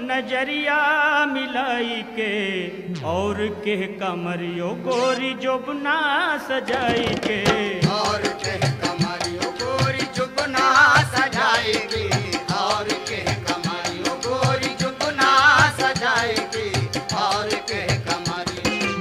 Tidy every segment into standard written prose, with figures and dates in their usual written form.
नजरिया मिलाई के और के कमरियो गोरी जोबना सजाई के और के कमरियो गोरी जुबना सजाएगी और के कमरियो गोरी जुबना सजाएगी और के कमरियो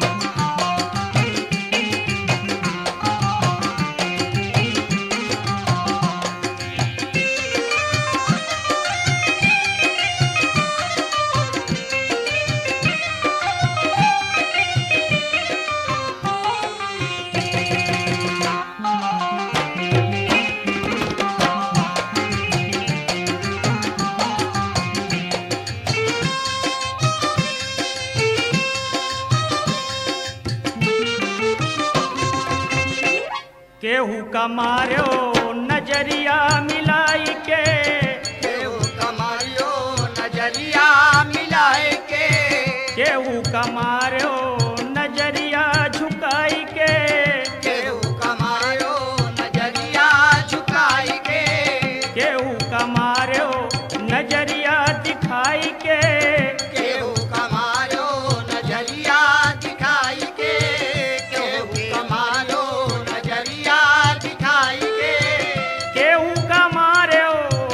केहू का मारो नजरिया मिलाई के केहू कमरियो नजरिया मिलाए के केहू का मारो नजरिया झुकाई के केहू कमरियो नजरिया झुकाई के केहू का मारो नजरिया दिखाई के केहू कमरियो नजरिया दिखाई के केहू कमरियो नजरिया दिखाई के केहू का मारो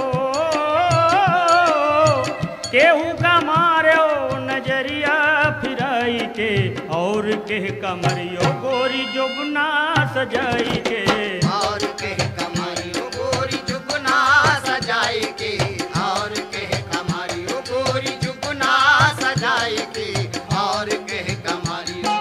केहू का मारो नजरिया फिराई के और के कमरियो गोरी जोबना सजाई के और के कमरियो गोरी जुगना सजाई के और के कमरियो गोरी जुगना सजाई के और के कमरियो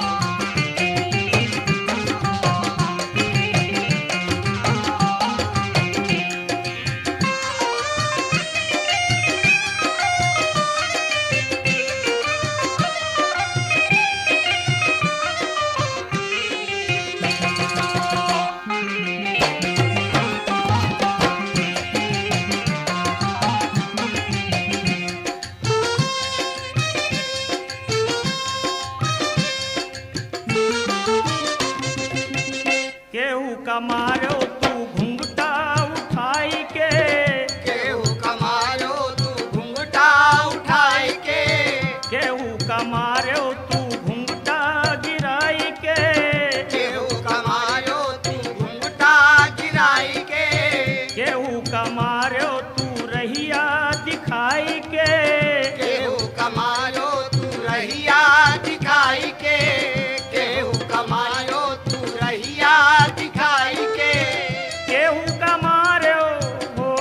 केहू का मारो तू घुंघटा उठाई के केहू कमायो तू घुंघटा उठाई के केहू का मारो तू घुंघटा गिराई के केहू कमायो तू घुंघटा गिराई के केहू का मारो तू रहिया दिखाई के केहू कमायो तू रहिया दिखाई के केहू कमायो तू रहिया दिखाई के केहू का मारो हो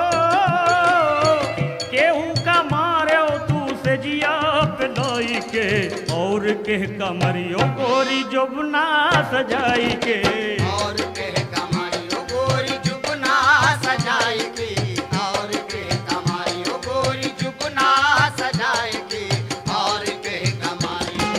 केहू का मारो तू सजिया पे लाई के और के कमरियो गोरी जोबना सजाई के और के कमायो गोरी जुगना सजाई के और के कमायो गोरी जुगना सजाई के और के कमायो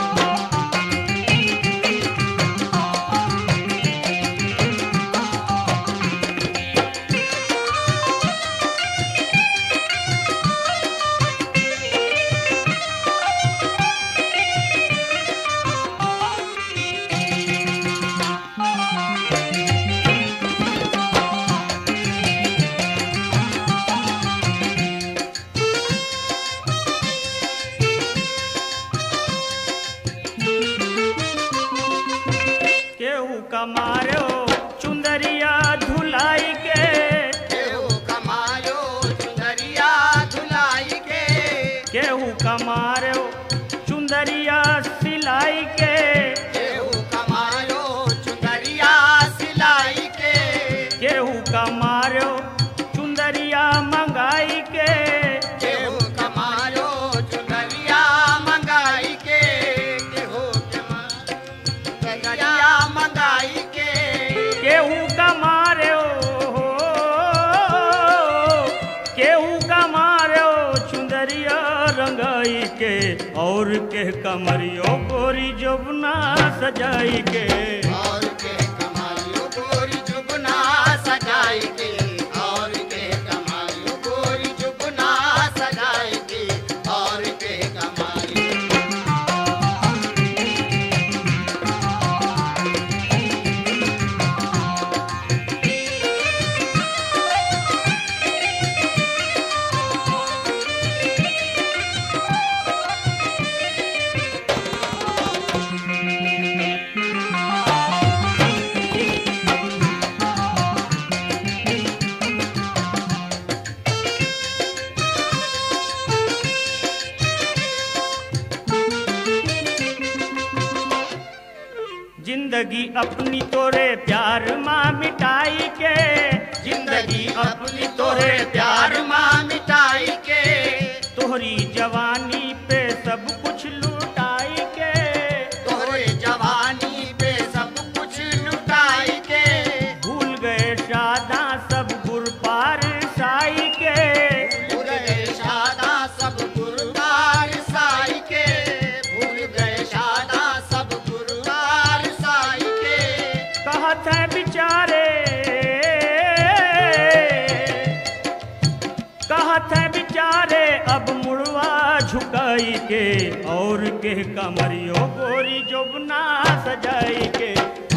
केहू का मारो चुंदरिया धुलाई के केहू कमायो चुनरिया धुलाई के केहू का मारो चुंदरिया सिलाई के केहू कमायो चुनरिया सिलाई के केहू का मारो चुंदरिया मंगाई के केहू कमायो चुनरिया मंगाई के केहू चुनरिया मंगाई के केहू का मारो केहू का मारो चुंदरिया रंगाई के और के कमरियो गोरी जोबना सजाई के और के कमायो गोरी जुगना सजाई के और के कमायो गोरी जुगना सजाई के और के कमायो जिंदगी अपनी तोरे प्यार माँ मिटाई के, जिंदगी अपनी तोरे प्यार माँ मिटाई के, तोहरी जवानी पे सब कुछ लुटाई के, तोरे जवानी पे सब कुछ लुटाई के, भूल गए शादा सब गुर पार साई के, भूल गए शादा सब गुरुवार साई के, भूल गए शादा सब गुरुवार साई के, कहत है बिचारे, कहत है बिचारे अब मुड़वा झुकाई के, और के कमरियो गोरी जोबना सजाई के।